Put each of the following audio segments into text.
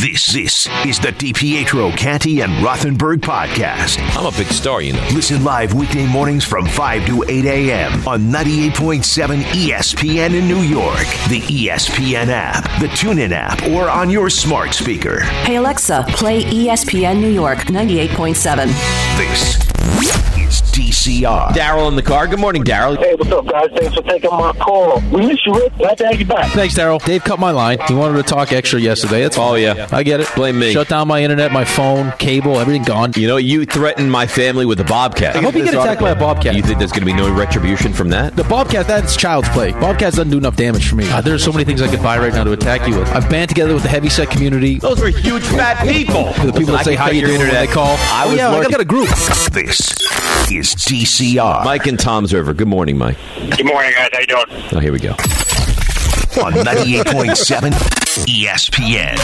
This is the DiPietro, Canty, and Rothenberg podcast. I'm a big star, you know. Listen live weekday mornings from 5 to 8 a.m. on 98.7 ESPN in New York, the ESPN app, the TuneIn app, or on your smart speaker. Hey, Alexa, play ESPN New York 98.7. This is DCR. Daryl in the car. Good morning, Daryl. Hey, what's up, guys? Thanks for taking my call. We miss you, Rick. Glad to have you back. Thanks, Daryl. Dave cut my line. He wanted to talk extra yesterday. Oh, yeah. I get it. Blame me. Shut down my internet, my phone, cable, everything gone. You know, you threatened my family with a bobcat. I hope you get attacked by a bobcat. You think there's going to be no retribution from that? The bobcat, that's child's play. Bobcats doesn't do enough damage for me. There's so many things I could buy right now to attack you with. I've band together with the heavyset community. Those are huge fat people. The people that say, how you doing when they call. I got a group. This is DCR. Mike and Tom's River. Good morning, Mike. Good morning, guys. How you doing? Oh, here we go. On 98.7 ESPN.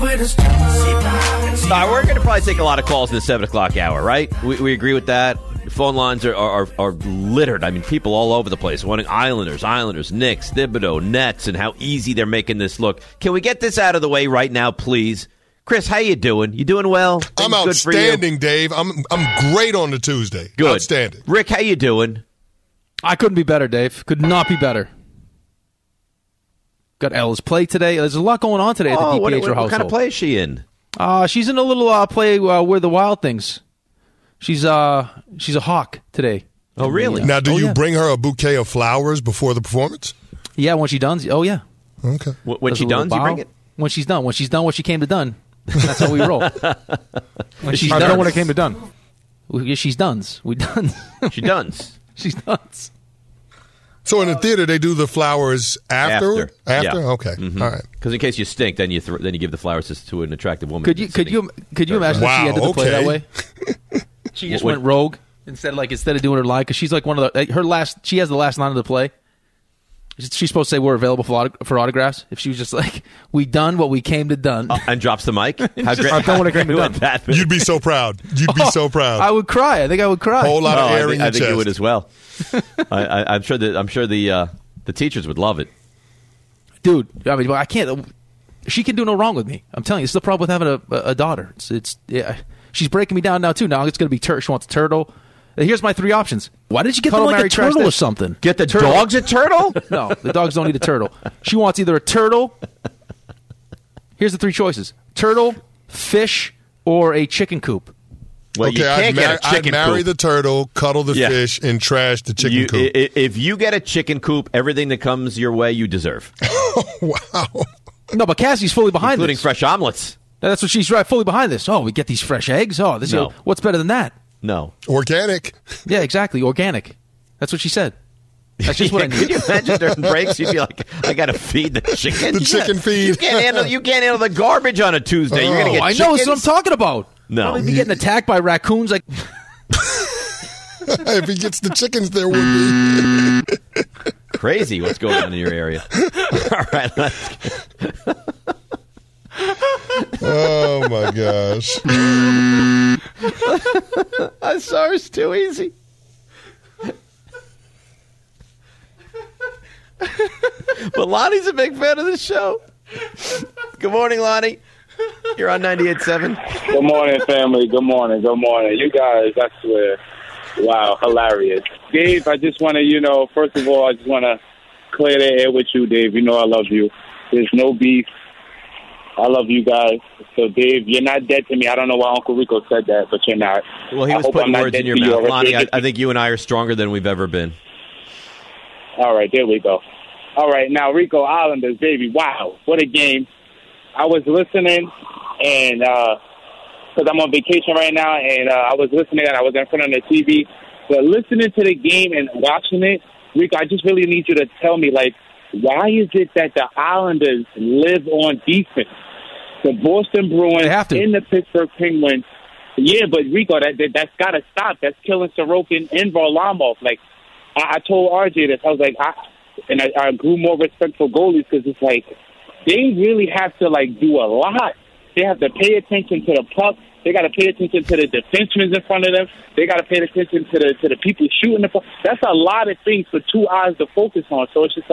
We're going to probably take a lot of calls in the 7 o'clock hour, right? We agree with that. Phone lines are littered. I mean, people all over the place wanting Islanders, Knicks, Thibodeau, Nets, and how easy they're making this look. Can we get this out of the way right now, please? Chris, how you doing? You doing well? I'm outstanding, Dave. I'm great on the Tuesday. Good. Outstanding. Rick, how you doing? I couldn't be better, Dave. Could not be better. Got Ella's play today. There's a lot going on today at the DiPietro household. What kind of play is she in? She's in a little play where the Wild Things. She's a hawk today. Oh, really? Now, do you bring her a bouquet of flowers before the performance? Yeah, when she done. Oh, yeah. Okay. When she done, you bring it? When she's done. When she's done what she came to done. That's how we roll. When she's done what it came to done. She's done. We done. She done. She's done. So in the theater, they do the flowers after? Yeah. Okay. Mm-hmm. All right. Because in case you stink, then you give the flowers to an attractive woman. Could you imagine if she ended the play that way? She just went rogue instead of doing her line, because she's like one of the she has the last line of the play. She's supposed to say we're available for autographs. If she was just like, we done what we came to done. And drops the mic. I've done what I came to done. You'd be so proud. You'd be so proud. I would cry. I think I would cry. Whole lot of air in your chest. I think you would as well. I'm sure the teachers would love it. Dude, I mean, I can't. She can do no wrong with me. I'm telling you, it's the problem with having a daughter. She's breaking me down now too. Now it's going to be she wants a turtle. Here's my 3 options. Why did you get them like a turtle or something? Get the dogs a turtle? No, the dogs don't need a turtle. She wants either a turtle. Here's the 3 choices: turtle, fish, or a chicken coop. Well, okay, I'd marry the turtle, cuddle the fish, and trash the chicken coop. If you get a chicken coop, everything that comes your way, you deserve. Wow. No, but Cassie's fully behind including this. Fresh omelets. That's what she's fully behind this. Oh, we get these fresh eggs. Oh, what's better than that? No. Organic. Yeah, exactly. Organic. That's what she said. That's just what I need. Could you imagine during breaks, you'd be like, I got to feed the chicken. The chicken feed. You can't handle the garbage on a Tuesday. You're going to get I chickens? know. That's what I'm talking about. No. I'll be getting attacked by raccoons. Like, if he gets the chickens, there would be. Crazy what's going on in your area. All right, let's go. Oh, my gosh. I'm sorry, it's too easy. But Lonnie's a big fan of the show. Good morning, Lonnie. You're on 98.7. Good morning, family. Good morning. You guys, I swear, wow, hilarious. Dave, I just want to, first of all, I just want to clear the air with you, Dave. You know I love you. There's no beef. I love you guys. So, Dave, you're not dead to me. I don't know why Uncle Rico said that, but you're not. Well, he was putting words in your mouth. Lonnie, I think you and I are stronger than we've ever been. All right, there we go. All right, now, Rico Islanders, baby, wow, what a game. I was listening, and because I'm on vacation right now, and I was listening, and I was in front of the TV. But listening to the game and watching it, Rico, I just really need you to tell me, why is it that the Islanders live on defense? The Boston Bruins and the Pittsburgh Penguins. Yeah, but Rico, that's got to stop. That's killing Sorokin and Varlamov. I told RJ this. I was like, I grew more respect for goalies because it's like they really have to do a lot. They have to pay attention to the puck. They got to pay attention to the defensemen in front of them. They got to pay attention to the people shooting the puck. That's a lot of things for 2 eyes to focus on. So it's just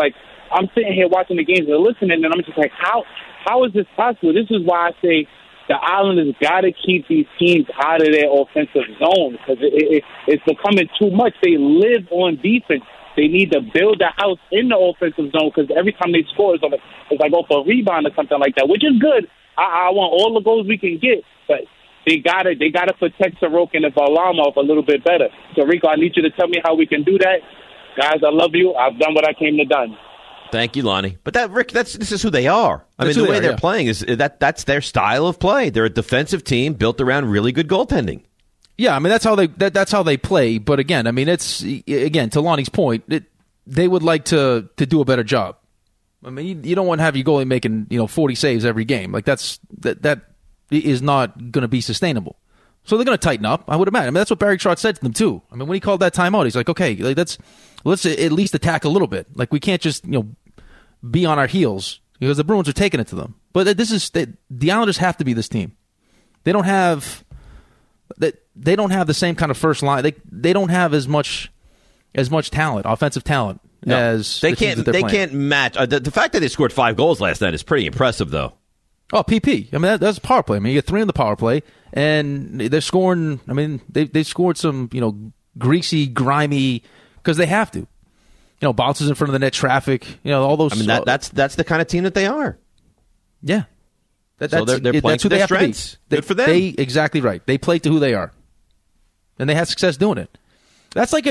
I'm sitting here watching the games and listening, and I'm just like, how is this possible? This is why I say the Islanders got to keep these teams out of their offensive zone because it's becoming too much. They live on defense. They need to build the house in the offensive zone because every time they score, it's like off a rebound or something like that, which is good. I want all the goals we can get, but they gotta protect Sorokin and Varlamov a little bit better. So, Rico, I need you to tell me how we can do that. Guys, I love you. I've done what I came to do. Thank you, Lonnie. But Rick, this is who they are. I mean, the way they're playing is that's their style of play. They're a defensive team built around really good goaltending. Yeah, I mean that's how they play. But again, I mean to Lonnie's point, they would like to do a better job. I mean, you don't want to have your goalie making 40 saves every game. Like that is not going to be sustainable. So they're going to tighten up, I would imagine. I mean, that's what Barry Trotz said to them too. I mean, when he called that timeout, he's like, okay, like let's at least attack a little bit. Like we can't just be on our heels because the Bruins are taking it to them. But the Islanders have to be this team. They don't have the same kind of first line. They don't have as much talent, offensive talent. No, as they can't match. The fact that they scored 5 goals last night is pretty impressive, though. Oh, PP. I mean, that's a power play. I mean, you get 3 in the power play, and they're scoring. I mean, they scored some greasy, grimy because they have to. Bounces in front of the net, traffic. All those. I mean, that's the kind of team that they are. Yeah, so they're playing that's who to they their have strengths. To be. Good for them. Exactly right. They play to who they are, and they had success doing it. That's like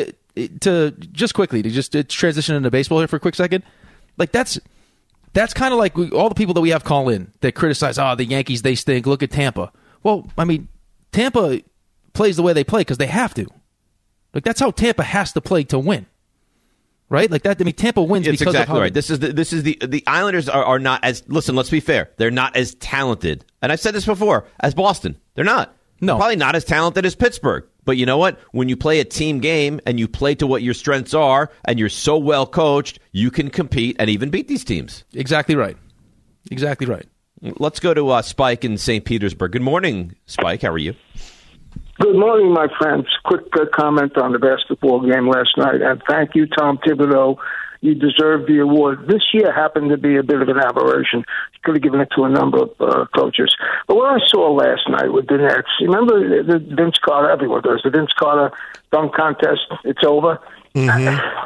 to just quickly to transition into baseball here for a quick second. Like that's kind of like all the people that we have call in that criticize, the Yankees, they stink. Look at Tampa. Well, I mean, Tampa plays the way they play because they have to. Like that's how Tampa has to play to win. Right? Like that. I mean, Tampa wins because exactly of how right. This is the Islanders are not as, listen, let's be fair. They're not as talented. And I've said this before, as Boston. They're not. No. They're probably not as talented as Pittsburgh. But you know what? When you play a team game and you play to what your strengths are and you're so well coached, you can compete and even beat these teams. Exactly right. Exactly right. Let's go to Spike in St. Petersburg. Good morning, Spike. How are you? Good morning, my friends. Quick comment on the basketball game last night. And thank you, Tom Thibodeau. You deserve the award. This year happened to be a bit of an aberration. You could have given it to a number of coaches. But what I saw last night with the Nets, you remember the Vince Carter, everyone does, the Vince Carter dunk contest, it's over. Mm-hmm.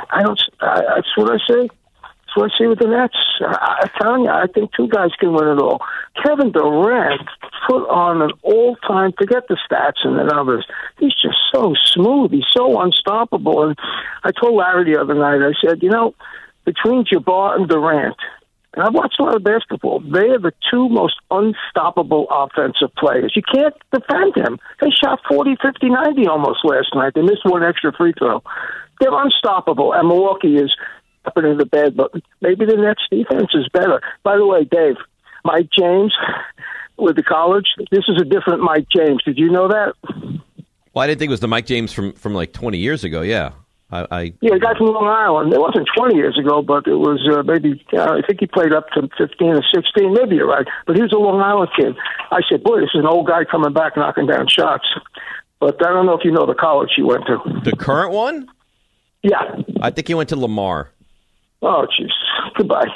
That's what I say. That's what I see with the Nets. I'm telling you, I think 2 guys can win it all. Kevin Durant put on an all-time, forget the stats and the numbers, he's just so smooth. He's so unstoppable. And I told Larry the other night, I said, between Jabbar and Durant, and I've watched a lot of basketball, they are the 2 most unstoppable offensive players. You can't defend him. They shot 40, 50, 90 almost last night. They missed 1 extra free throw. They're unstoppable, and Milwaukee is up in the bed, but maybe the Nets defense is better. By the way, Dave, Mike James with the college, this is a different Mike James. Did you know that? Well, I didn't think it was the Mike James from like 20 years ago, yeah. Yeah, the guy from Long Island. It wasn't 20 years ago, but it was maybe, I think he played up to 15 or 16. Maybe you're right. But he was a Long Island kid. I said, boy, this is an old guy coming back knocking down shots. But I don't know if you know the college he went to. The current one? Yeah. I think he went to Lamar. Oh, jeez. Goodbye.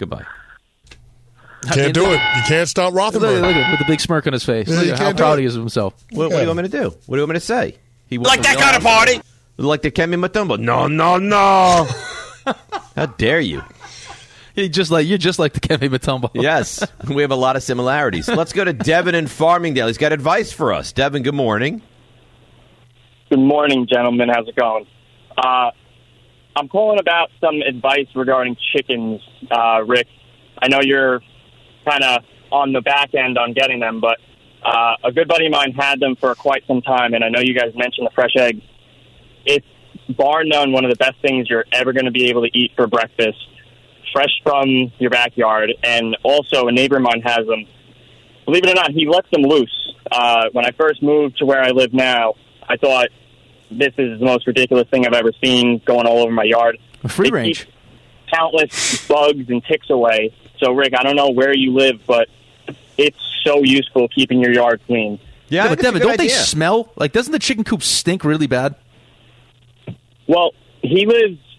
Can't do it. You can't stop Rothenberg. Look at with the big smirk on his face. Yeah, look at how proud he is of himself. What do you want me to do? What do you want me to say? He like that kind of party? Like the Kemi Mutombo? No. How dare you? You're just like the Kemi Mutombo. Yes, we have a lot of similarities. Let's go to Devin in Farmingdale. He's got advice for us. Devin, good morning. Good morning, gentlemen. How's it going? I'm calling about some advice regarding chickens, Rick. I know you're kind of on the back end on getting them, but a good buddy of mine had them for quite some time, and I know you guys mentioned the fresh eggs. It's bar none one of the best things you're ever going to be able to eat for breakfast, fresh from your backyard. And also a neighbor of mine has them. Believe it or not, he lets them loose. When I first moved to where I live now, I thought, this is the most ridiculous thing I've ever seen going all over my yard. Free range. Countless bugs and ticks away. So, Rick, I don't know where you live, but it's so useful keeping your yard clean. Yeah, but Devin, don't they smell? Like, doesn't the chicken coop stink really bad? Well, he lives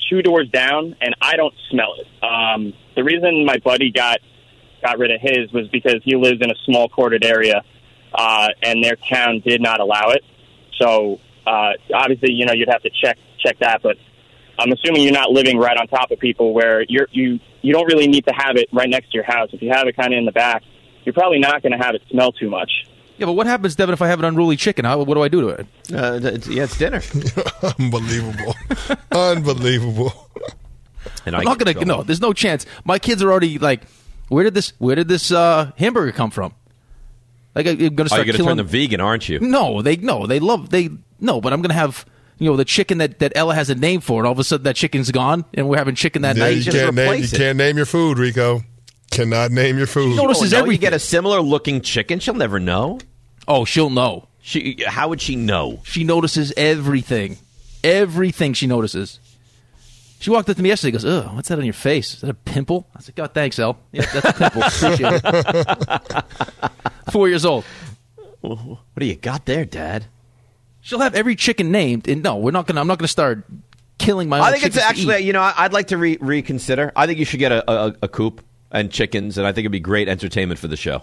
2 doors down, and I don't smell it. The reason my buddy got rid of his was because he lives in a small corded area, and their town did not allow it. So obviously, you'd have to check that, but I'm assuming you're not living right on top of people where you don't really need to have it right next to your house. If you have it kind of in the back, you're probably not going to have it smell too much. Yeah, but what happens, Devin, if I have an unruly chicken? What do I do to it? It's dinner. Unbelievable. Unbelievable. And I'm not going to. No, there's no chance. My kids are already like, where did this hamburger come from? Like, I'm going to start killing. You're going to turn them vegan, aren't you? No, but I'm going to have the chicken that Ella has a name for, and all of a sudden that chicken's gone, and we're having chicken that night. You can't name your food, Rico. Cannot name your food. She notices everything. You get a similar looking chicken, she'll never know. Oh, she'll know. How would she know? She notices everything. Everything she notices. She walked up to me yesterday and goes, "Ugh, what's that on your face? Is that a pimple?" I said, "God, thanks, Elle. Yeah, that's a pimple. Appreciate it." 4 years old. What do you got there, Dad? She'll have every chicken named, and no, I'm not gonna start killing my own chickens. I think it's actually, I'd like to reconsider. I think you should get a coop and chickens, and I think it'd be great entertainment for the show.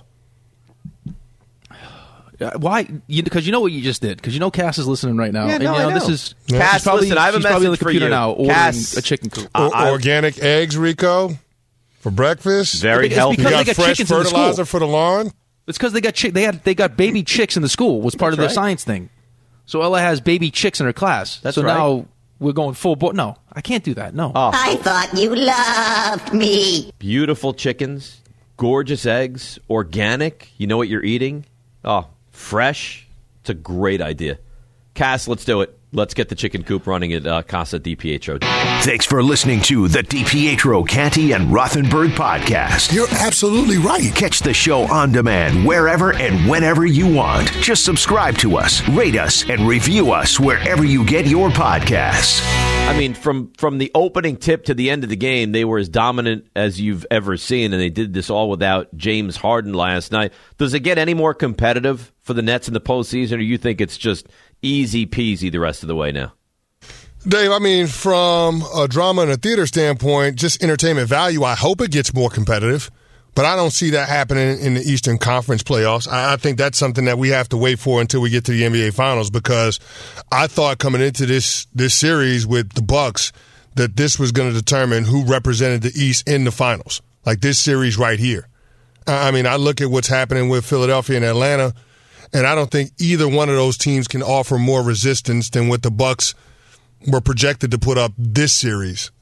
Why? Because you know what you just did. Because Cass is listening right now. Yeah, and, I know. This is Cass. Listen, I have a message probably on the computer for you now. Ordering Cass, a chicken coop. Organic eggs, Rico, for breakfast. Very healthy. You got fresh fertilizer for the lawn. It's because they got baby chicks in the school. Was part of their science thing. So Ella has baby chicks in her class. So now we're going full board. No, I can't do that. No. Oh. I thought you loved me. Beautiful chickens, gorgeous eggs, organic. You know what you're eating? Oh, fresh. It's a great idea. Cass, let's do it. Let's get the chicken coop running at Casa DiPietro. Thanks for listening to the DiPietro, Canty, and Rothenberg podcast. You're absolutely right. Catch the show on demand wherever and whenever you want. Just subscribe to us, rate us, and review us wherever you get your podcasts. I mean, from the opening tip to the end of the game, they were as dominant as you've ever seen, and they did this all without James Harden last night. Does it get any more competitive for the Nets in the postseason, or do you think it's just easy peasy the rest of the way now? Dave, I mean, from a drama and a theater standpoint, just entertainment value, I hope it gets more competitive. But I don't see that happening in the Eastern Conference playoffs. I think that's something that we have to wait for until we get to the NBA Finals, because I thought coming into this series with the Bucks that this was going to determine who represented the East in the Finals, like this series right here. I mean, I look at what's happening with Philadelphia and Atlanta, and I don't think either one of those teams can offer more resistance than what the Bucks were projected to put up this series.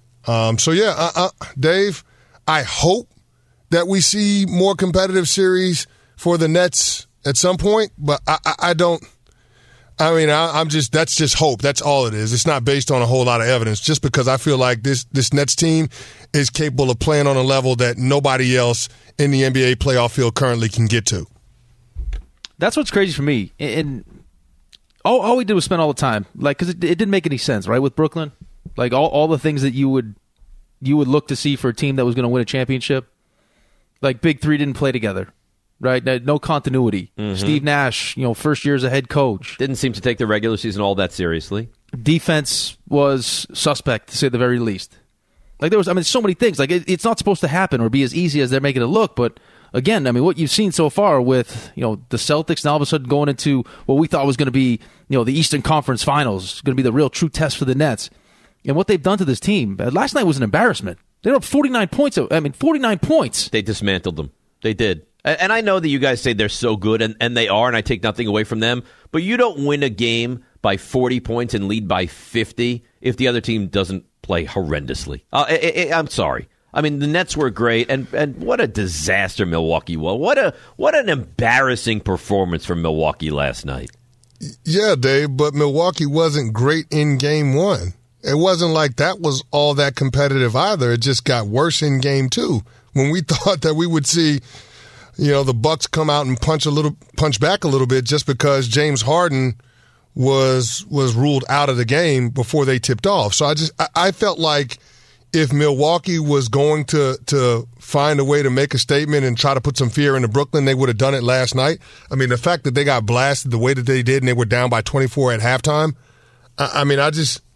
Dave, I hope that we see more competitive series for the Nets at some point, but I don't. I mean, that's just hope. That's all it is. It's not based on a whole lot of evidence. Just because I feel like this Nets team is capable of playing on a level that nobody else in the NBA playoff field currently can get to. That's what's crazy for me. And all we did was spend all the time, like, because it didn't make any sense, right, with Brooklyn. Like all the things that you would look to see for a team that was going to win a championship. Like Big Three didn't play together, right? No continuity. Mm-hmm. Steve Nash, first year as a head coach, didn't seem to take the regular season all that seriously. Defense was suspect, to say the very least. Like there was, so many things. Like it's not supposed to happen or be as easy as they're making it look, but. Again, what you've seen so far with the Celtics now all of a sudden going into what we thought was going to be the Eastern Conference Finals, going to be the real true test for the Nets, and what they've done to this team. Last night was an embarrassment. They were up 49 points. 49 points. They dismantled them. They did. And I know that you guys say they're so good, and they are, and I take nothing away from them. But you don't win a game by 40 points and lead by 50 if the other team doesn't play horrendously. I'm sorry. The Nets were great, and what a disaster Milwaukee was. What an embarrassing performance from Milwaukee last night. Yeah, Dave, but Milwaukee wasn't great in Game 1. It wasn't like that was all that competitive either. It just got worse in Game 2 when we thought that we would see, the Bucks come out and punch back a little bit just because James Harden was ruled out of the game before they tipped off. So I felt like if Milwaukee was going to find a way to make a statement and try to put some fear into Brooklyn, they would have done it last night. The fact that they got blasted the way that they did and they were down by 24 at halftime, I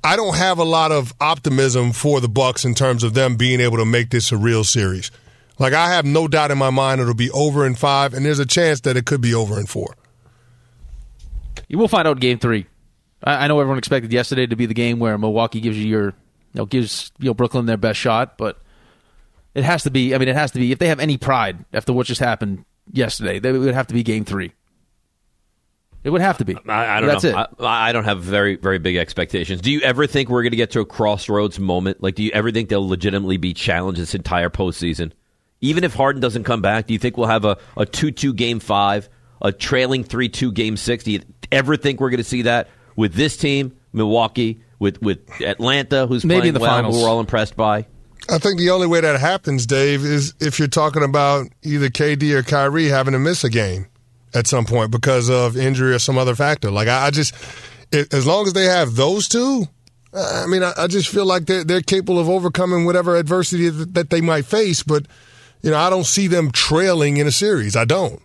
I don't have a lot of optimism for the Bucks in terms of them being able to make this a real series. Like, I have no doubt in my mind it'll be over in 5, and there's a chance that it could be over in 4. You will find out in Game 3. I know everyone expected yesterday to be the game where Milwaukee gives Brooklyn their best shot, but it has to be. I mean, it has to be. If they have any pride after what just happened yesterday, it would have to be Game 3. It would have to be. I don't know. I don't have very, very big expectations. Do you ever think we're going to get to a crossroads moment? Like, do you ever think they'll legitimately be challenged this entire postseason? Even if Harden doesn't come back, do you think we'll have a 2-2 Game 5, a trailing 3-2 Game 6? Do you ever think we're going to see that with this team, Milwaukee, with Atlanta, who's maybe playing in the well, finals, who we're all impressed by? I think the only way that happens, Dave, is if you're talking about either KD or Kyrie having to miss a game at some point because of injury or some other factor. Like, I just, as long as they have those two, I mean, I just feel like they're capable of overcoming whatever adversity that they might face. But, I don't see them trailing in a series. I don't.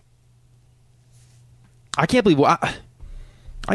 I can't believe. I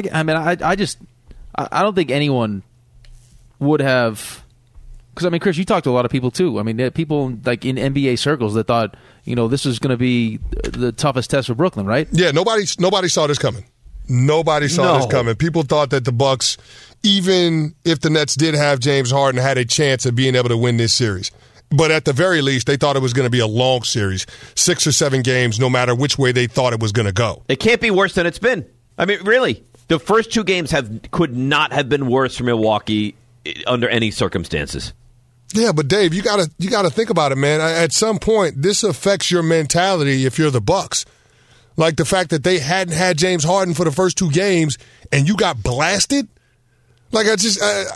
don't think anyone would have. Because, I mean, Chris, you talked to a lot of people, too. I mean, there are people like in NBA circles that thought, this is going to be the toughest test for Brooklyn, right? Yeah, nobody saw this coming. Nobody saw this coming. People thought that the Bucks, even if the Nets did have James Harden, had a chance of being able to win this series. But at the very least, they thought it was going to be a long series, 6 or 7 games, no matter which way they thought it was going to go. It can't be worse than it's been. I mean, really, the first 2 games could not have been worse for Milwaukee under any circumstances. Yeah, but Dave, you gotta think about it, man. At some point, this affects your mentality if you're the Bucks. Like the fact that they hadn't had James Harden for the first 2 games and you got blasted. Like at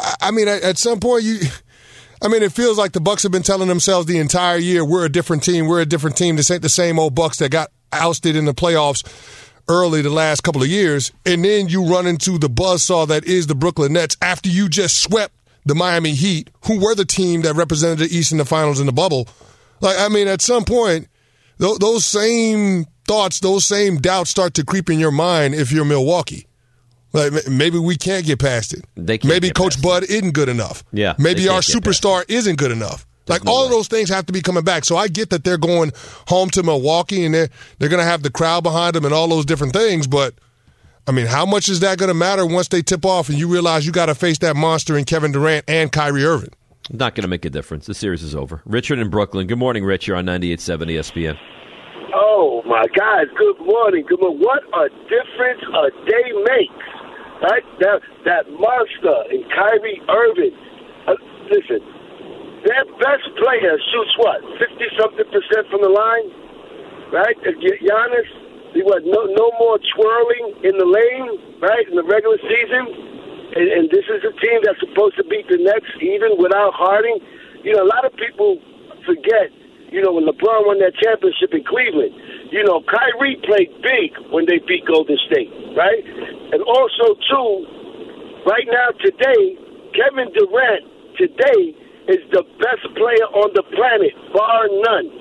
some point it feels like the Bucks have been telling themselves the entire year, we're a different team. We're a different team. This ain't the same old Bucks that got ousted in the playoffs early the last couple of years. And then you run into the buzzsaw that is the Brooklyn Nets after you just swept the Miami Heat, who were the team that represented the East in the finals in the bubble. Like, I mean, at some point, those same thoughts, those same doubts start to creep in your mind if you're Milwaukee. Like, maybe we can't get past it. Maybe Coach Bud isn't good enough. Yeah, maybe our superstar isn't good enough. Like, all of those things have to be coming back. So I get that they're going home to Milwaukee and they're going to have the crowd behind them and all those different things, but I mean, how much is that going to matter once they tip off and you realize you got to face that monster in Kevin Durant and Kyrie Irving? Not going to make a difference. The series is over. Richard in Brooklyn. Good morning, Rich. You're on 98.7 ESPN. Oh, my God. Good morning. Good morning. What a difference a day makes, right? That monster in Kyrie Irving. Listen, their best player shoots what, 50-something% from the line, right? Giannis. No more twirling in the lane, right, in the regular season. And this is a team that's supposed to beat the Nets even without Harden. A lot of people forget, when LeBron won that championship in Cleveland, Kyrie played big when they beat Golden State, right? And also, too, right now, today, Kevin Durant, today, is the best player on the planet, bar none.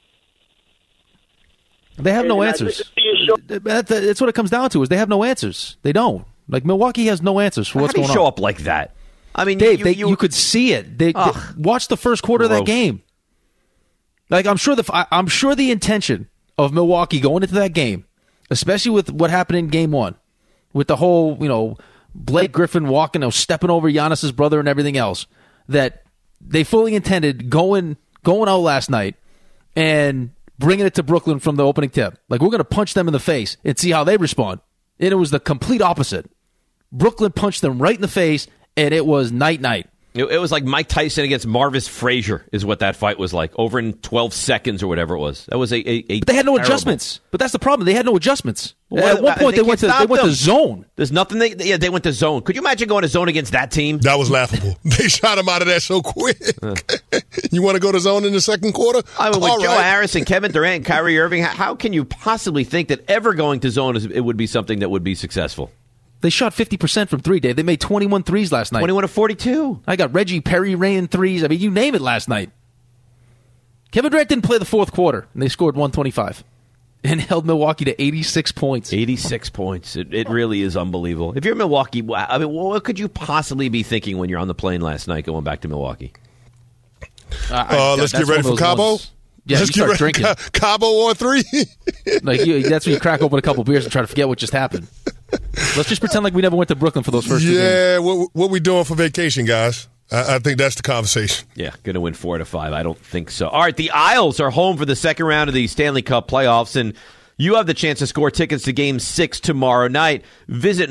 They have no answers. That's what it comes down to, is they have no answers. They don't. Like, Milwaukee has no answers for what's going on. How do you show up like that? I mean, Dave, you could see it. They watch the first quarter of that game. Like, I'm sure the intention of Milwaukee going into that game, especially with what happened in Game 1, with the whole, Blake Griffin walking, stepping over Giannis's brother and everything else, that they fully intended going out last night and bringing it to Brooklyn from the opening tip. Like, we're going to punch them in the face and see how they respond. And it was the complete opposite. Brooklyn punched them right in the face, and it was night-night. It was like Mike Tyson against Marvis Frazier is what that fight was like, over in 12 seconds or whatever it was. That was a But they had no adjustments. But that's the problem. They had no adjustments. At one point, they went to zone. There's nothing. They went to zone. Could you imagine going to zone against that team? That was laughable. They shot him out of that so quick. You want to go to zone in the second quarter? I mean, with Joe Harris and Kevin Durant and Kyrie Irving, how can you possibly think that ever going to zone it would be something that would be successful? They shot 50% from 3, Dave. They made 21 threes last night. 21 of 42. I got Reggie Perry raining threes. I mean, you name it last night. Kevin Durant didn't play the fourth quarter, and they scored 125. and held Milwaukee to 86 points. 86 points. It really is unbelievable. If you're Milwaukee, I mean, what could you possibly be thinking when you're on the plane last night going back to Milwaukee? Let's get ready for Cabo. Yeah, let's you start drinking. Cabo on 3. That's when you crack open a couple beers and try to forget what just happened. Let's just pretend like we never went to Brooklyn for those first 2 games. Yeah, what we doing for vacation, guys? I think that's the conversation. Yeah, going to win 4-5. I don't think so. All right, the Isles are home for the second round of the Stanley Cup playoffs, and you have the chance to score tickets to Game 6 tomorrow night. Visit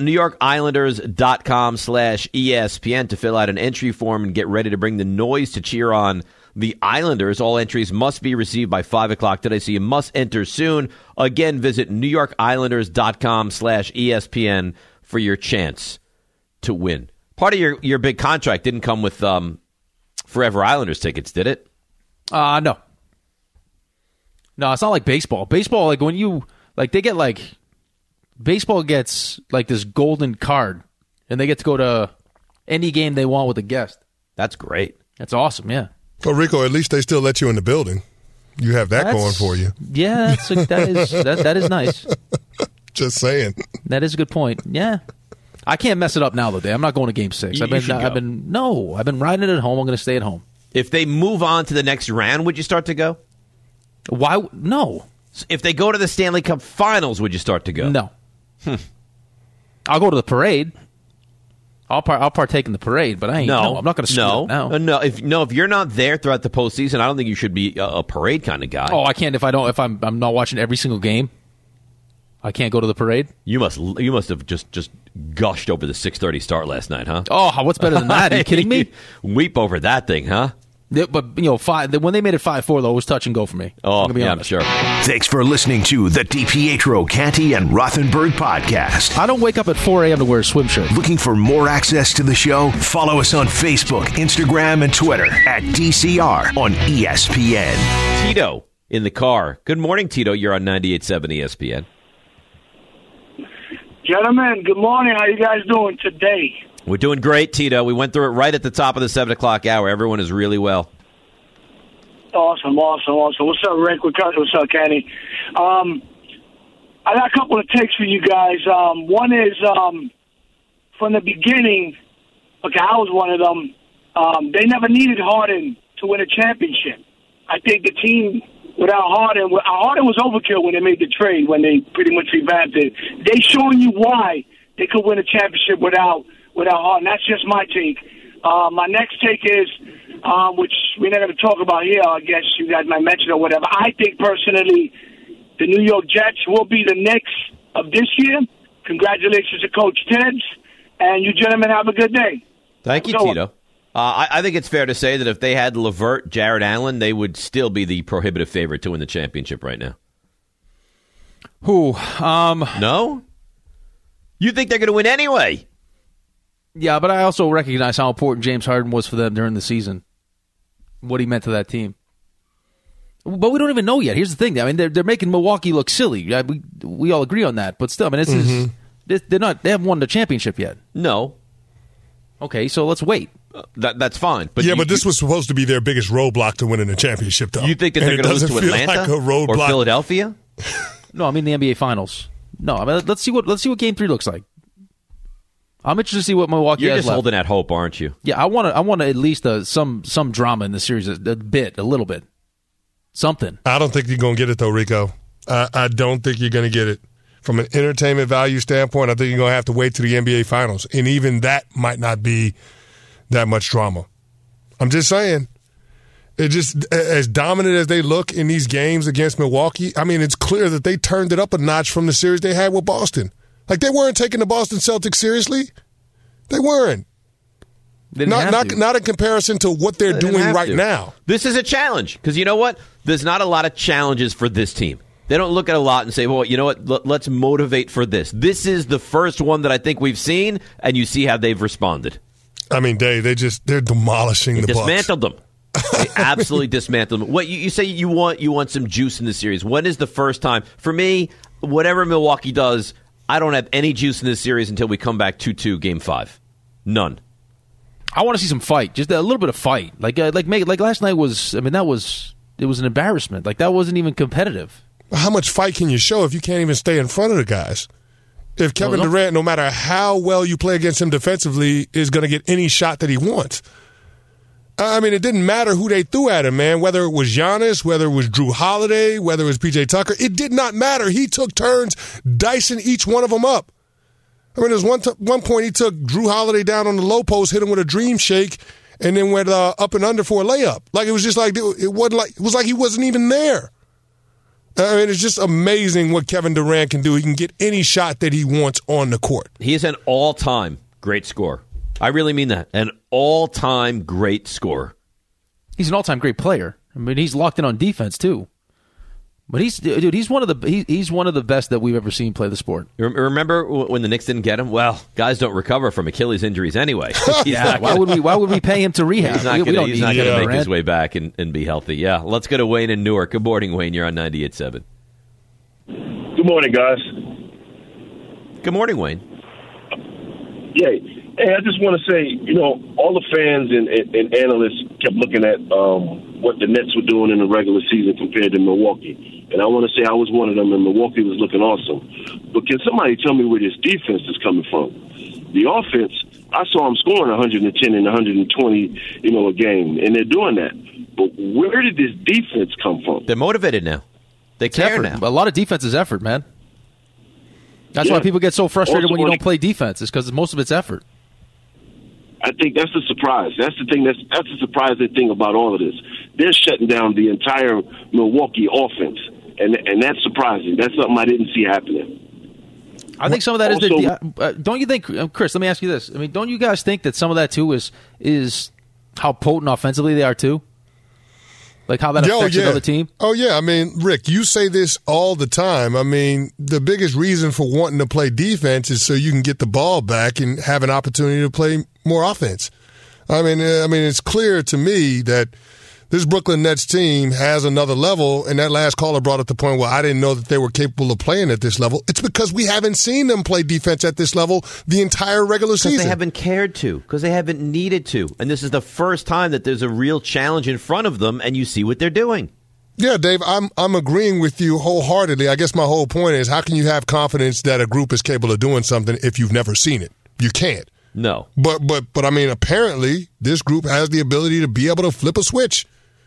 NewYorkIslanders.com/ESPN to fill out an entry form and get ready to bring the noise to cheer on the Islanders. All entries must be received by 5 o'clock today, so you must enter soon. Again, visit NewYorkIslanders.com/ESPN for your chance to win. Part of your big contract didn't come with Forever Islanders tickets, did it? No. No, it's not like baseball. Baseball, like when you, like they get like, baseball gets like this golden card, and they get to go to any game they want with a guest. That's great. That's awesome, yeah. Well, Rico, at least they still let you in the building. You have that going for you. Yeah, that is nice. Just saying. That is a good point. Yeah. I can't mess it up now, though, Dave. I'm not going to Game 6. I've been riding it at home. I'm going to stay at home. If they move on to the next round, would you start to go? Why? No. If they go to the Stanley Cup Finals, would you start to go? No. I'll go to the parade. I'll partake in the parade, but I'm not going to screw it now. If you're not there throughout the postseason, I don't think you should be a parade kind of guy. Oh, I can't if I'm not watching every single game. I can't go to the parade. You must have just gushed over the 6:30 start last night, huh? Oh, what's better than that? Are you kidding me? Weep over that thing, huh? Yeah, but when they made it 5-4, though, it was touch and go for me. Oh, I'm sure. Thanks for listening to the DiPietro, Canty, and Rothenberg podcast. I don't wake up at 4 a.m. to wear a swim shirt. Looking for more access to the show? Follow us on Facebook, Instagram, and Twitter at DCR on ESPN. Tito in the car. Good morning, Tito. You're on 98.7 ESPN. Gentlemen, good morning. How you guys doing today? We're doing great, Tito. We went through it right at the top of the 7 o'clock hour. Everyone is really well. Awesome. What's up, Rick? What's up, Kenny? I got a couple of takes for you guys. One is from the beginning, okay, I was one of them. They never needed Harden to win a championship. I think the team without Harden was overkill when they made the trade, when they pretty much revamped it. They showing you why they could win a championship without Harden. That's just my take. My next take is, which we're not going to talk about here, I guess you guys might mention or whatever. I think personally the New York Jets will be the Knicks of this year. Congratulations to Coach Tibbs, and you gentlemen have a good day. Thank you, Tito. I think it's fair to say that if they had LeVert, Jared Allen, they would still be the prohibitive favorite to win the championship right now. Who? No? You think they're going to win anyway? Yeah, but I also recognize how important James Harden was for them during the season. What he meant to that team. But we don't even know yet. Here's the thing. I mean, they're making Milwaukee look silly. We all agree on that. But still, I mean, they haven't won the championship yet. No. Okay, so let's wait. That's fine. But but this was supposed to be their biggest roadblock to winning the championship, though. You think that they're going to lose to Atlanta or Philadelphia? No, I mean the NBA Finals. No, I mean let's see what Game 3 looks like. I'm interested to see what Milwaukee You're has just left. holding out hope, aren't you? Yeah, I want at least some drama in the series, a little bit, something. I don't think you're going to get it though, Rico. I don't think you're going to get it. From an entertainment value standpoint, I think you're going to have to wait to the NBA Finals, and even that might not be that much drama. I'm just saying, it just as dominant as they look in these games against Milwaukee. I mean, it's clear that they turned it up a notch from the series they had with Boston. Like, they weren't taking the Boston Celtics seriously. They weren't. Not in comparison to what they're doing right now. This is a challenge because you know what? There's not a lot of challenges for this team. They don't look at a lot and say, well, you know what? Let's motivate for this. This is the first one that I think we've seen, and you see how they've responded. I mean, Dave, they're demolishing the Bucks. Dismantled them. They absolutely dismantled them. What you say you want some juice in the series. When is the first time? For me, whatever Milwaukee does, I don't have any juice in this series until we come back 2-2 Game 5. None. I want to see some fight, just a little bit of fight. Like last night was. I mean, it was an embarrassment. Like that wasn't even competitive. How much fight can you show if you can't even stay in front of the guys? If Kevin Durant, no matter how well you play against him defensively, is going to get any shot that he wants. I mean, it didn't matter who they threw at him, man, whether it was Giannis, whether it was Drew Holiday, whether it was P.J. Tucker. It did not matter. He took turns dicing each one of them up. I mean, there's one point he took Drew Holiday down on the low post, hit him with a dream shake, and then went up and under for a layup. Like, it was just like, it was like he wasn't even there. I mean, it's just amazing what Kevin Durant can do. He can get any shot that he wants on the court. He is an all-time great scorer. I really mean that. An all-time great scorer. He's an all-time great player. I mean, he's locked in on defense, too. But he's one of the best that we've ever seen play the sport. Remember when the Knicks didn't get him? Well, guys don't recover from Achilles injuries anyway. Yeah, why would we pay him to rehab? He's not going to make his way back and be healthy. Yeah, let's go to Wayne in Newark. Good morning, Wayne. You're on 98.7. Good morning, guys. Good morning, Wayne. Yeah. Hey, I just want to say, all the fans and analysts kept looking at what the Nets were doing in the regular season compared to Milwaukee. And I want to say I was one of them, and Milwaukee was looking awesome. But can somebody tell me where this defense is coming from? The offense, I saw them scoring 110 and 120, a game, and they're doing that. But where did this defense come from? They're motivated now. They care now. A lot of defense is effort, man. That's why people get so frustrated when you don't play defense. It's because most of it's effort. I think that's the surprise. That's the thing. That's the surprising thing about all of this. They're shutting down the entire Milwaukee offense, and that's surprising. That's something I didn't see happening. I think some of that is don't you think, Chris? Let me ask you this. I mean, don't you guys think that some of that too is how potent offensively they are too? Like how that affects another team? Oh, yeah. I mean, Rick, you say this all the time. I mean, the biggest reason for wanting to play defense is so you can get the ball back and have an opportunity to play more offense. I mean, it's clear to me that this Brooklyn Nets team has another level, and that last caller brought up the point where I didn't know that they were capable of playing at this level. It's because we haven't seen them play defense at this level the entire regular season. Because they haven't cared to, because they haven't needed to. And this is the first time that there's a real challenge in front of them, and you see what they're doing. Yeah, Dave, I'm agreeing with you wholeheartedly. I guess my whole point is, how can you have confidence that a group is capable of doing something if you've never seen it? You can't. No. But I mean, apparently, this group has the ability to be able to flip a switch.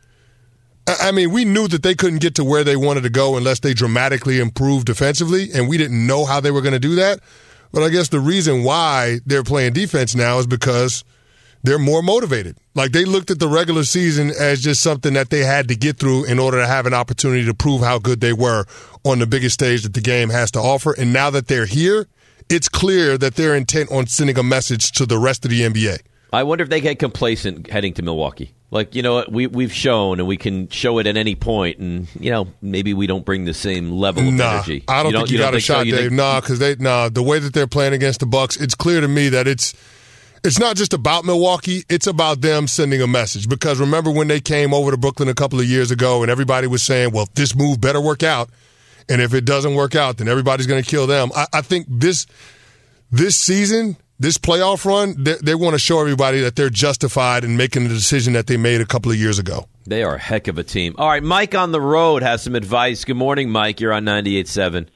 I mean, we knew that they couldn't get to where they wanted to go unless they dramatically improved defensively, and we didn't know how they were going to do that. But I guess the reason why they're playing defense now is because they're more motivated. Like, they looked at the regular season as just something that they had to get through in order to have an opportunity to prove how good they were on the biggest stage that the game has to offer. And now that they're here, it's clear that they're intent on sending a message to the rest of the NBA. I wonder if they get complacent heading to Milwaukee. Like, we've shown, and we can show it at any point, and, maybe we don't bring the same level of energy. I don't think you got a shot, Dave. Because the way that they're playing against the Bucks, it's clear to me that it's not just about Milwaukee, it's about them sending a message. Because remember when they came over to Brooklyn a couple of years ago, and everybody was saying, well, this move better work out, and if it doesn't work out, then everybody's going to kill them. I think this season, this playoff run, they want to show everybody that they're justified in making the decision that they made a couple of years ago. They are a heck of a team. All right, Mike on the road has some advice. Good morning, Mike. You're on 98.7.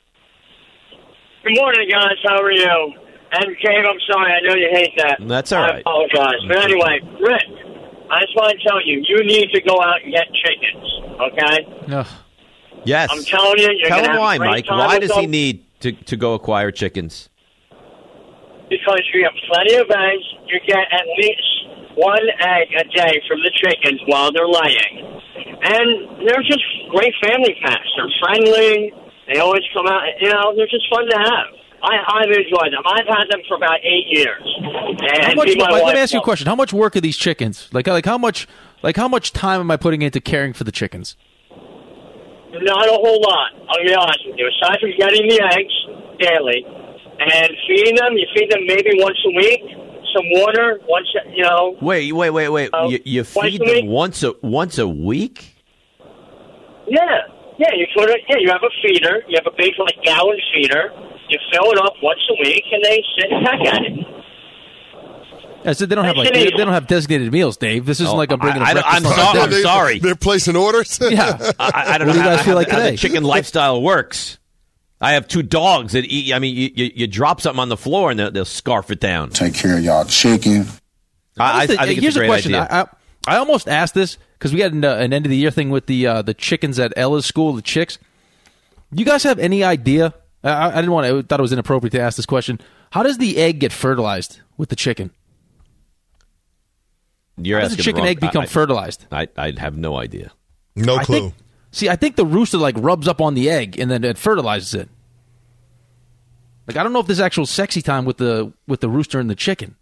Good morning, guys. How are you? And, Dave, I'm sorry. I know you hate that. That's all right. I apologize. But anyway, Rick, I just want to tell you, you need to go out and get chickens, okay? No. Yes. I'm telling you, you're going to have why, a great Mike. time Why with does he them. need to go acquire chickens? Because you have plenty of eggs. You get at least one egg a day from the chickens while they're laying. And they're just great family pets. They're friendly. They always come out. They're just fun to have. I've enjoyed them. I've had them for about 8 years. And let me ask you a question. How much work are these chickens? Like how much time am I putting into caring for the chickens? Not a whole lot. I'll be honest with you. Aside from getting the eggs daily and feeding them, you feed them maybe once a week. Some water once. Wait. You feed them once a week? Yeah. You put it. Yeah, you have a feeder. You have a big gallon feeder. You fill it up once a week, and they sit and peck at it. I said they don't have designated meals, Dave. This isn't like I'm bringing a breakfast. I'm sorry. They're placing orders? Yeah. I don't What know do you guys feel like how today? the chicken lifestyle works. I have 2 dogs that eat. I mean, you drop something on the floor and they'll scarf it down. Take care of y'all chicken. I think here's it's a great question. idea. I almost asked this because we had an end of the year thing with the chickens at Ella's school, the chicks. Do you guys have any idea? I didn't want to. I thought it was inappropriate to ask this question. How does the egg get fertilized with the chicken? How does the chicken egg become fertilized? I have no idea. No clue. I think the rooster rubs up on the egg and then it fertilizes it. I don't know if there's actual sexy time with the rooster and the chicken.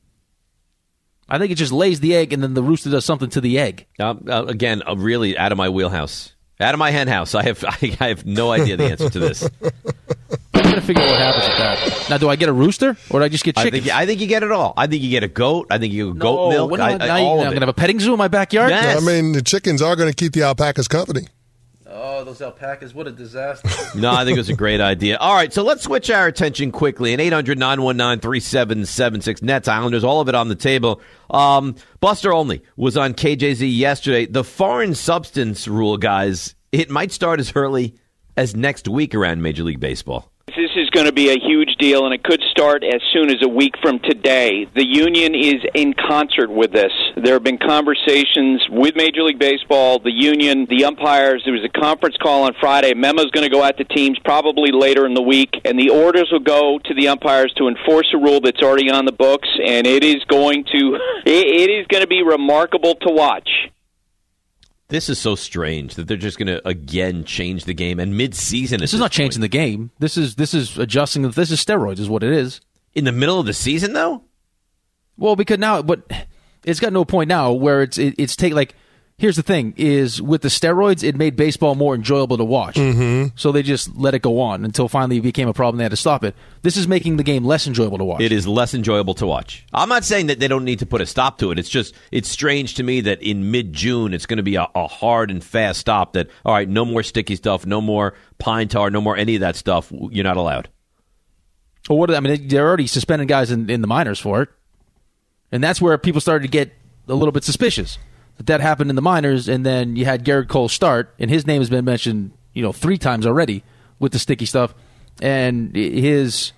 I think it just lays the egg and then the rooster does something to the egg. Again, really out of my wheelhouse, out of my hen house. I have no idea the answer to this. I'm trying to figure out what happens with that. Now, do I get a rooster or do I just get chickens? I think you get it all. I think you get a goat. I think you get goat milk. I'm going to have a petting zoo in my backyard? Yes. I mean, the chickens are going to keep the alpacas company. Oh, those alpacas, what a disaster. No, I think it was a great idea. All right, so let's switch our attention quickly. And 800-919-3776, Nets, Islanders, all of it on the table. Buster Olney was on KJZ yesterday. The foreign substance rule, guys, it might start as early as next week around Major League Baseball. This is going to be a huge deal, and it could start as soon as a week from today. The union is in concert with this. There have been conversations with Major League Baseball, the union, the umpires. There was a conference call on Friday. A memo's going to go out to teams probably later in the week, and the orders will go to the umpires to enforce a rule that's already on the books, and it is going to be remarkable to watch. This is so strange that they're just going to, again, change the game. And mid-season, this is not changing the game. This is adjusting. This is steroids is what it is. In the middle of the season, though? Well, because now, but it's got no point now where it's take like. Here's the thing: is with the steroids, it made baseball more enjoyable to watch. Mm-hmm. So they just let it go on until finally it became a problem. They had to stop it. This is making the game less enjoyable to watch. It is less enjoyable to watch. I'm not saying that they don't need to put a stop to it. It's strange to me that in mid-June it's going to be a hard and fast stop. That all right, no more sticky stuff, no more pine tar, no more any of that stuff. You're not allowed. Well, they're already suspending guys in the minors for it, and that's where people started to get a little bit suspicious. That happened in the minors, and then you had Garrett Cole start, and his name has been mentioned, 3 times already with the sticky stuff, and his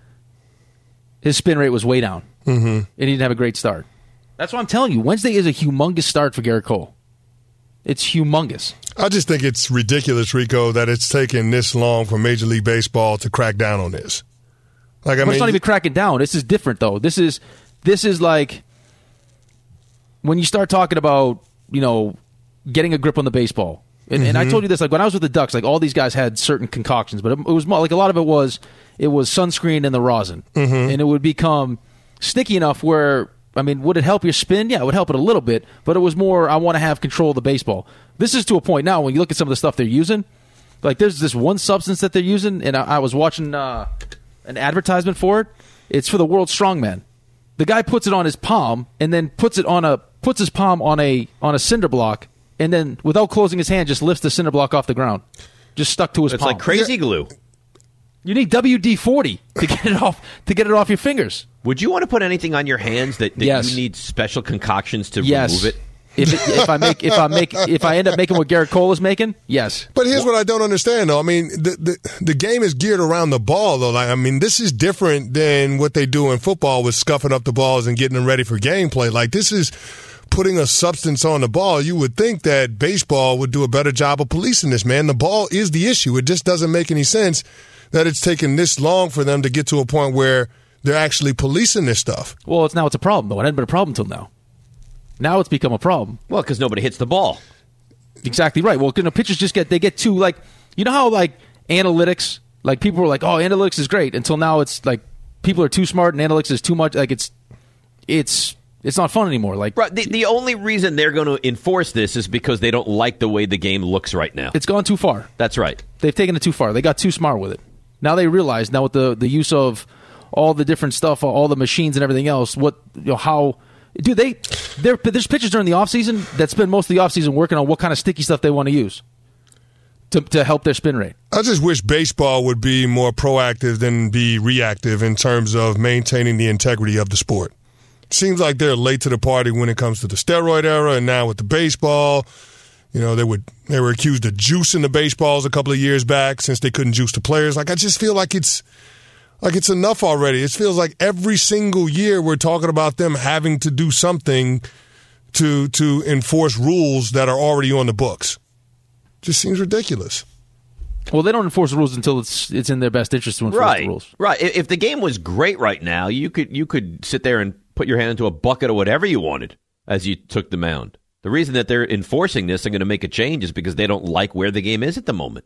spin rate was way down, and he didn't have a great start. That's why I'm telling you, Wednesday is a humongous start for Garrett Cole. It's humongous. I just think it's ridiculous, Rico, that it's taken this long for Major League Baseball to crack down on this. It's not even cracking down. This is different, though. This is like when you start talking about, getting a grip on the baseball. And I told you this, when I was with the Ducks, all these guys had certain concoctions, but it was more, a lot of it was sunscreen and the rosin. And it would become sticky enough where, would it help your spin? Yeah, it would help it a little bit, but it was more, I want to have control of the baseball. This is to a point now when you look at some of the stuff they're using, there's this one substance that they're using, and I was watching an advertisement for it. It's for the World Strongman. The guy puts it on his palm and then puts his palm on a cinder block, and then without closing his hand, just lifts the cinder block off the ground, just stuck to his palm. It's like crazy glue. You need WD-40 to get it off your fingers. Would you want to put anything on your hands that Yes. you need special concoctions to Yes. remove it? If I end up making what Garrett Cole is making, yes. But here's what I don't understand, though. The game is geared around the ball, though. This is different than what they do in football with scuffing up the balls and getting them ready for gameplay. This is putting a substance on the ball. You would think that baseball would do a better job of policing this, man. The ball is the issue. It just doesn't make any sense that it's taken this long for them to get to a point where they're actually policing this stuff. Well, it's a problem, though. It hadn't been a problem until now. Now it's become a problem. Well, because nobody hits the ball. Exactly right. Well, pitchers get too, you know how, analytics, people were oh, analytics is great, until now it's people are too smart and analytics is too much. It's not fun anymore. Right, the only reason they're going to enforce this is because they don't like the way the game looks right now. It's gone too far. That's right. They've taken it too far. They got too smart with it. Now they realize, with the use of all the different stuff, all the machines and everything else, how... Dude, there's pitchers during the offseason that spend most of the offseason working on what kind of sticky stuff they want to use to help their spin rate. I just wish baseball would be more proactive than be reactive in terms of maintaining the integrity of the sport. Seems like they're late to the party when it comes to the steroid era, and now with the baseball. You know, they were accused of juicing the baseballs a couple of years back since they couldn't juice the players. Like, I just feel like it's enough already. It feels like every single year we're talking about them having to do something to enforce rules that are already on the books. Just seems ridiculous. Well, they don't enforce the rules until it's in their best interest to enforce the rules. Right. If the game was great right now, you could sit there and put your hand into a bucket of whatever you wanted as you took the mound. The reason that they're enforcing this and going to make a change is because they don't like where the game is at the moment.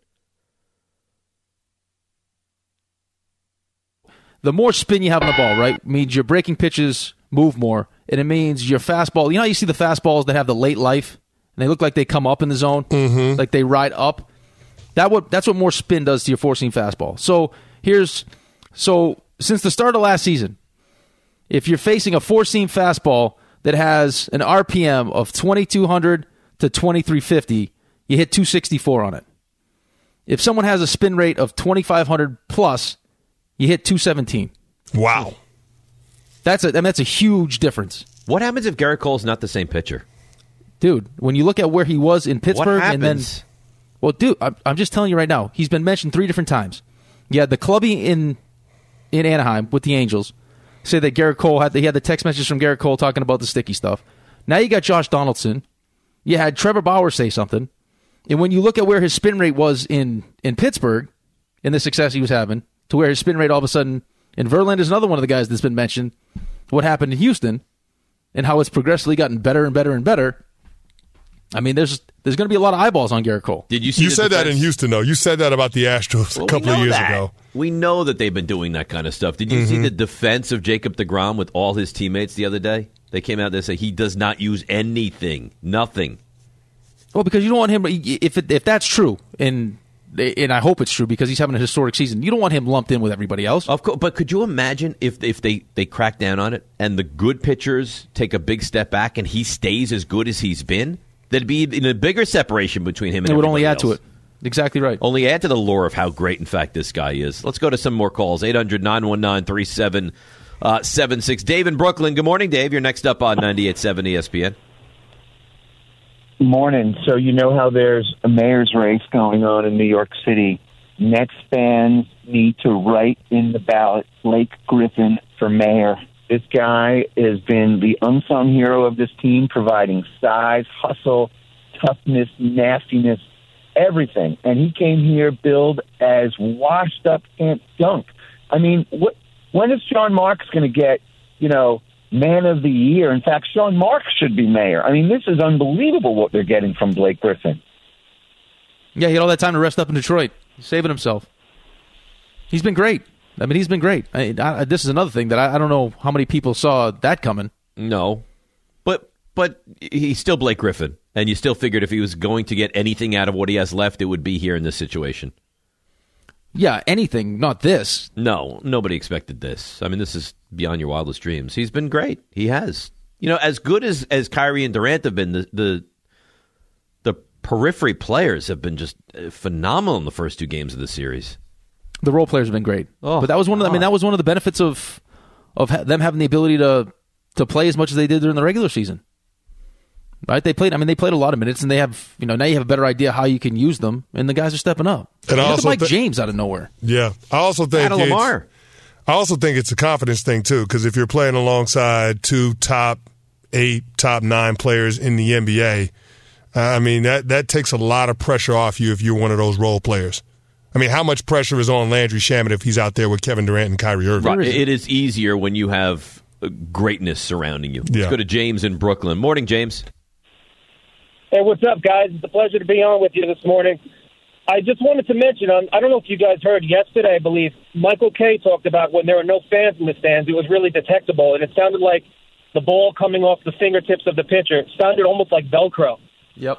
The more spin you have on the ball, right, means your breaking pitches move more, and it means your fastball. You know how you see the fastballs that have the late life, and they look like they come up in the zone, like they ride up? That's what more spin does to your four-seam fastball. So since the start of last season, if you're facing a four-seam fastball that has an RPM of 2,200 to 2,350, you hit 264 on it. If someone has a spin rate of 2,500 plus, you hit 217. Wow. That's a huge difference. What happens if Garrett Cole's not the same pitcher? Dude, when you look at where he was in Pittsburgh and then... Well, dude, I'm just telling you right now, he's been mentioned 3 different times. You had the clubby in Anaheim with the Angels say that Garrett Cole he had the text message from Garrett Cole talking about the sticky stuff. Now you got Josh Donaldson. You had Trevor Bauer say something. And when you look at where his spin rate was in Pittsburgh, in the success he was having, to where his spin rate all of a sudden, and Verlander is another one of the guys that's been mentioned, what happened in Houston, and how it's progressively gotten better and better and better. I mean, there's going to be a lot of eyeballs on Garrett Cole. Did you see? You said that in Houston, though. You said that about the Astros a couple of years ago. We know that they've been doing that kind of stuff. Did you see the defense of Jacob deGrom with all his teammates the other day? They came out there and said he does not use anything, nothing. Well, because you don't want him. If that's true, and I hope it's true because he's having a historic season, you don't want him lumped in with everybody else. Of course, but could you imagine if they crack down on it and the good pitchers take a big step back and he stays as good as he's been? There'd be a bigger separation between him and everybody else. It would only add to it. Exactly right. Only add to the lure of how great, in fact, this guy is. Let's go to some more calls. 800-919-3776. Dave in Brooklyn. Good morning, Dave. You're next up on 98.7 ESPN. Morning. So you know how there's a mayor's race going on in New York City. Nets fans need to write in the ballot Blake Griffin for mayor. This guy has been the unsung hero of this team, providing size, hustle, toughness, nastiness, everything. And he came here billed as washed up, can't dunk. I mean, when is Sean Marks going to get, man of the year? In fact, Sean Marks should be mayor. I mean, this is unbelievable what they're getting from Blake Griffin. Yeah, he had all that time to rest up in Detroit. He's saving himself. He's been great. I mean, he's been great. This is another thing that I don't know how many people saw that coming. No. But he's still Blake Griffin, and you still figured if he was going to get anything out of what he has left, it would be here in this situation. Yeah, anything, not this. No, nobody expected this. I mean, this is beyond your wildest dreams. He's been great. He has. As good as Kyrie and Durant have been, the periphery players have been just phenomenal in the first 2 games of the series. The role players have been great, but that was one of that was one of the benefits of them having the ability to play as much as they did during the regular season. Right? They played a lot of minutes, and they have now you have a better idea how you can use them, and the guys are stepping up. And look at Mike James out of nowhere. Yeah, I also think it's a confidence thing too, because if you're playing alongside 2 top 8, top 9 players in the NBA, that takes a lot of pressure off you if you're one of those role players. I mean, how much pressure is on Landry Shamet if he's out there with Kevin Durant and Kyrie Irving? Right. It is easier when you have greatness surrounding you. Let's go to James in Brooklyn. Morning, James. Hey, what's up, guys? It's a pleasure to be on with you this morning. I just wanted to mention, I don't know if you guys heard yesterday, I believe, Michael Kay talked about when there were no fans in the stands, it was really detectable, and it sounded like the ball coming off the fingertips of the pitcher. It sounded almost like Velcro. Yep.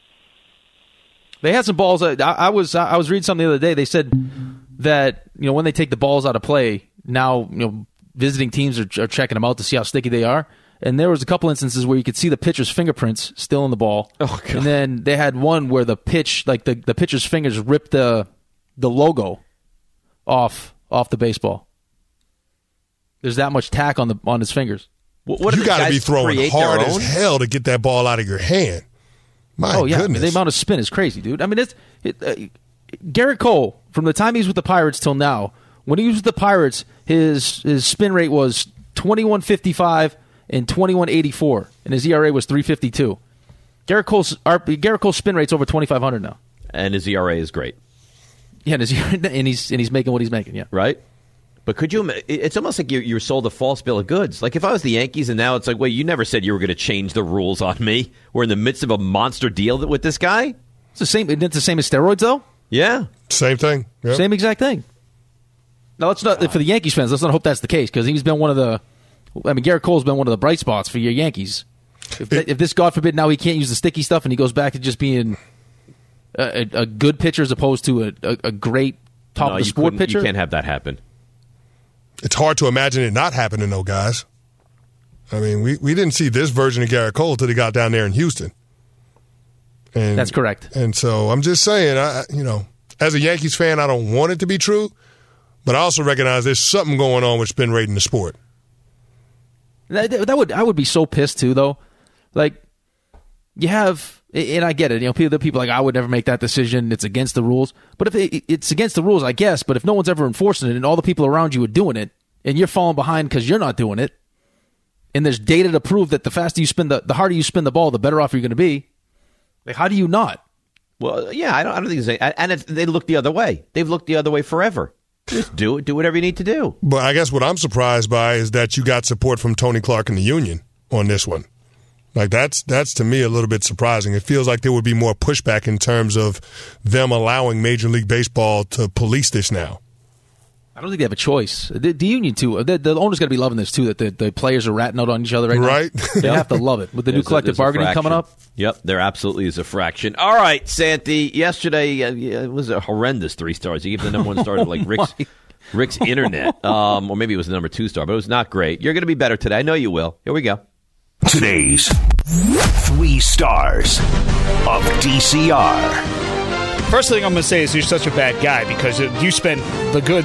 They had some balls. I was reading something the other day. They said that when they take the balls out of play, now visiting teams are checking them out to see how sticky they are. And there was a couple instances where you could see the pitcher's fingerprints still in the ball. Oh, God. And then they had one where the pitch, like the pitcher's fingers ripped the logo off the baseball. There's that much tack on his fingers. What you got to be throwing hard as hell to get that ball out of your hand. My goodness. I mean, the amount of spin is crazy, dude. I mean, Garrett Cole, from the time he was with the Pirates till now, when he was with the Pirates, his spin rate was 21.55 and 21.84, and his ERA was 3.52. Garrett Cole's spin rate's over 2,500 now, and his ERA is great. Yeah, and he's making what he's making. Yeah, right. But could you? It's almost like you were sold a false bill of goods. Like if I was the Yankees, and now it's like, wait, you never said you were going to change the rules on me. We're in the midst of a monster deal with this guy. It's the same. It's the same as steroids, though. Yeah, same thing. Yep. Same exact thing. Now let's not for the Yankees fans. Let's not hope that's the case because he's been one of the. I mean, Garrett Cole's been one of the bright spots for your Yankees. If this, God forbid, now he can't use the sticky stuff and he goes back to just being a good pitcher as opposed to a great top of the sport pitcher, you can't have that happen. It's hard to imagine it not happening, though, guys. I mean, we didn't see this version of Garrett Cole until he got down there in Houston. And, that's correct. And so I'm just saying, as a Yankees fan, I don't want it to be true, but I also recognize there's something going on with spin rate in the sport. I would be so pissed too, though. Like you have, and I get it. You know, people are like, I would never make that decision. It's against the rules. But if it's against the rules, I guess. But if no one's ever enforcing it, and all the people around you are doing it, and you're falling behind because you're not doing it, and there's data to prove that the faster you spin the harder you spin the ball, the better off you're going to be. Like, how do you not? Well, yeah, I don't think it's and they look the other way. They've looked the other way forever. Just do it. Do whatever you need to do. But I guess what I'm surprised by is that you got support from Tony Clark and the union on this one. Like that's to me a little bit surprising. It feels like there would be more pushback in terms of them allowing Major League Baseball to police this now. I don't think they have a choice. The union too. The owners got to be loving this too. That the players are ratting out on each other right now. They have to love it with the new collective bargaining coming up. Yep, there absolutely is a fraction. All right, Santi. Yesterday it was a horrendous 3 stars. You gave the number 1 star to like Rick's Internet, or maybe it was the number 2 star, but it was not great. You're going to be better today. I know you will. Here we go. Today's 3 stars of DCR. First thing I'm going to say is you're such a bad guy because you spent the good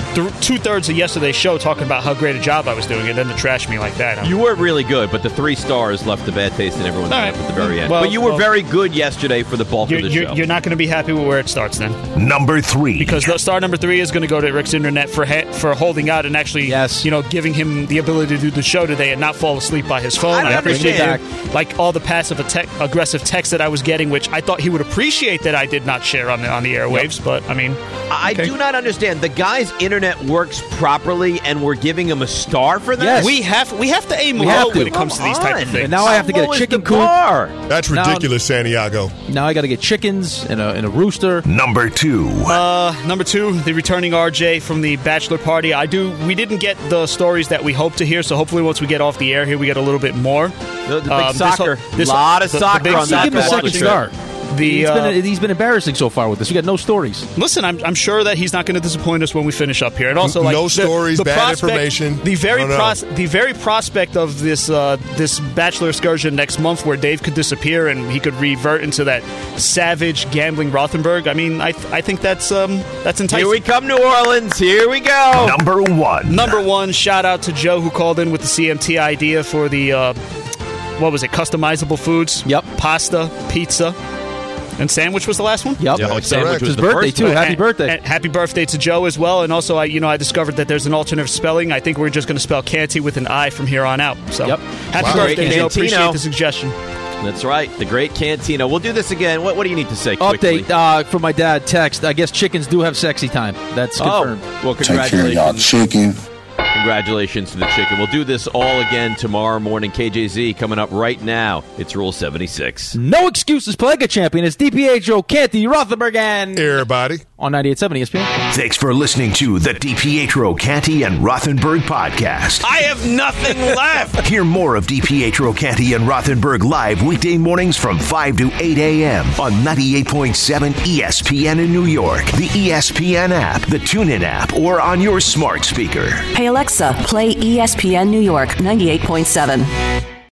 2/3 of yesterday's show talking about how great a job I was doing and then to trash me like that. You were really good, but the 3 stars left a bad taste in everyone's mouth at the very end. But you were very good yesterday for the bulk of the show. You're not going to be happy with where it starts then. Number 3. Because star number 3 is going to go to Rick's Internet for holding out and actually giving him the ability to do the show today and not fall asleep by his phone. I appreciate that. Like all the passive aggressive text that I was getting, which I thought he would appreciate that I did not share on the airwaves. Yep. But I mean, I do not understand. The guy's internet works properly, and we're giving him a star for that. Yes. We have to aim low when it comes to these type of things. And now I have to get a chicken coop. That's ridiculous, Santiago. Now I got to get chickens and a rooster. Number 2. Number 2, the returning RJ from the bachelor party. We didn't get the stories that we hoped to hear, so hopefully once we get off the air here, we get a little bit more. The big soccer. A lot of soccer on that. Give him a second star. He's been embarrassing so far with this. We got no stories. Listen, I'm sure that he's not going to disappoint us when we finish up here. And also, no stories, bad information. The very prospect of this bachelor excursion next month, where Dave could disappear and he could revert into that savage gambling Rothenberg. I mean, I think that's enticing. Here we come, New Orleans. Here we go. Number 1. Number 1. Shout out to Joe who called in with the CMT idea for the customizable foods. Yep, pasta, pizza. And sandwich was the last one? Yep. Yeah, sandwich was his birthday, too. Happy birthday. And happy birthday to Joe as well. And also, I discovered that there's an alternate spelling. I think we're just going to spell Canty with an I from here on out. So, happy birthday, Joe. Appreciate the suggestion. That's right. The great Cantino. We'll do this again. What do you need to say quickly? Update from my dad. Text. I guess chickens do have sexy time. That's confirmed. Well, congratulations. Take care, y'all. Chicken. Congratulations to the chicken. We'll do this all again tomorrow morning. KJZ coming up right now. It's Rule 76. No excuses, Plaga champion. It's DiPietro, Canty, Rothenberg, and everybody on 98.7 ESPN. Thanks for listening to the DiPietro, Canty, and Rothenberg podcast. I have nothing left. Hear more of DiPietro, Canty, and Rothenberg live weekday mornings from 5 to 8 a.m. on 98.7 ESPN in New York, the ESPN app, the TuneIn app, or on your smart speaker. Hey, Alexa, play ESPN New York 98.7.